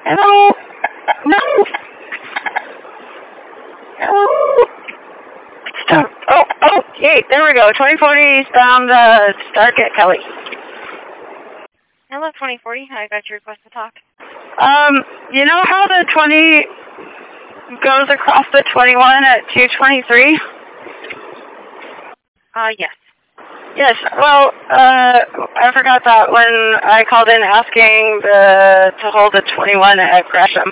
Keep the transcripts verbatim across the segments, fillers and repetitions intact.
Hello? No. Hello? Stop. Oh, oh, yay, there we go. twenty forty found uh, Stark at Kelly. Hello, twenty forty. I got your request to talk. Um, you know how the twenty goes across the twenty-one at two twenty-three? Uh, yes. Yes, well, uh, I forgot that when I called in asking the, to hold the twenty-one at Gresham.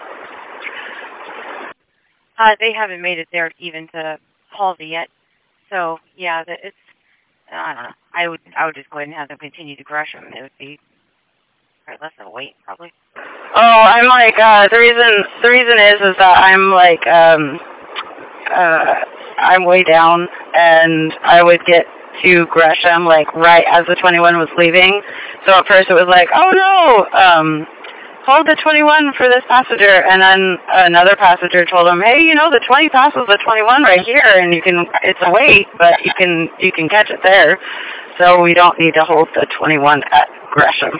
Uh, they haven't made it there even to Halsey yet. So, yeah, the, it's, I don't know. I would I would just go ahead and have them continue to Gresham. It would be less of a wait, probably. Oh, I'm like, uh, the reason, the reason is, is that I'm like, um, uh, I'm way down, and I would get to Gresham, like, right as the twenty-one was leaving. So at first it was like, oh no, um, hold the twenty-one for this passenger, and then another passenger told him, hey, you know, the twenty passes the twenty-one right here, and you can, it's a wait, but you can, you can catch it there. So we don't need to hold the twenty-one at Gresham.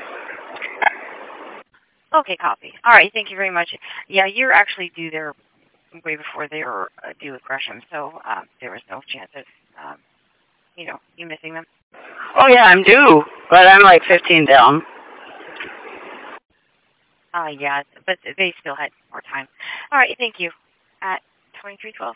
Okay, copy. All right, thank you very much. Yeah, you're actually due there way before they were uh, due at Gresham, so uh, there was no chance of, um, you know, you missing them. Oh yeah, I'm due, but I'm like fifteen down. Uh, yeah, but they still had more time. All right, thank you. At twenty-three twelve.